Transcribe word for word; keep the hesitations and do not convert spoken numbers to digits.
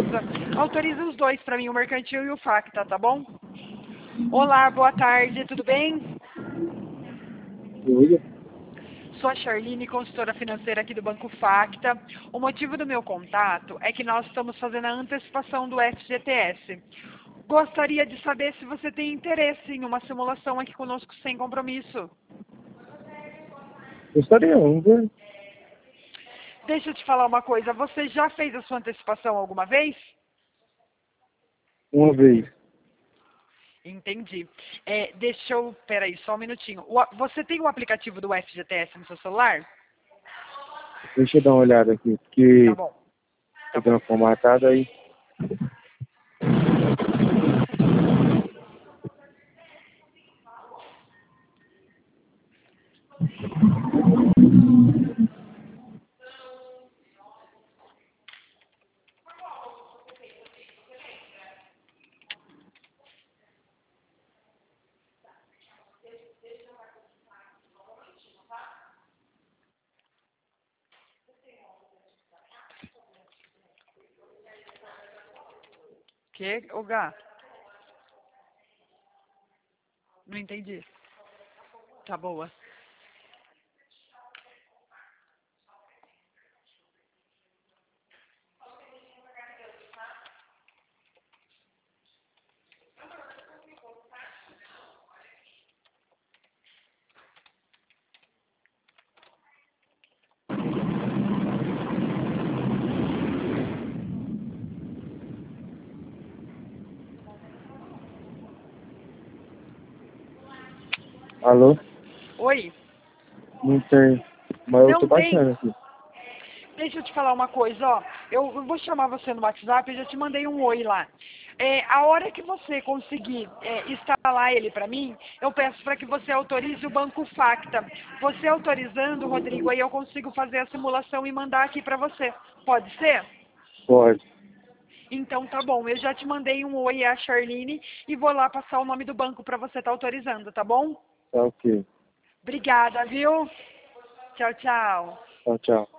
Autoriza. Autoriza os dois para mim, o mercantil e o Facta, tá bom? Olá, boa tarde, tudo bem? Oi. Sou a Charline, consultora financeira aqui do Banco Facta. O motivo do meu contato é que nós estamos fazendo a antecipação do F G T S. Gostaria de saber se você tem interesse em uma simulação aqui conosco sem compromisso. Gostaria, vamos ver. Deixa eu te falar uma coisa, você já fez a sua antecipação alguma vez? Uma vez. Entendi. É, deixa eu... Peraí, só um minutinho. O, você tem o aplicativo do F G T S no seu celular? Deixa eu dar uma olhada aqui, porque Tá bom. eu dei uma formatada aí. Que, ô gato? Não entendi. Tá boa. Alô? Oi? Não tem. Mas eu tô Não tem? baixando aqui. Deixa eu te falar uma coisa, ó. Eu eu vou chamar você no WhatsApp, eu já te mandei um oi lá. É, a hora que você conseguir é, instalar ele para mim, eu peço para que você autorize o Banco Facta. Você autorizando, Rodrigo, aí eu consigo fazer a simulação e mandar aqui para você. Pode ser? Pode. Então tá bom, eu já te mandei um oi, é a Charline, e vou lá passar o nome do banco para você estar autorizando, tá bom? Tá ok. Obrigada, viu? Tchau, tchau. Tchau, tchau.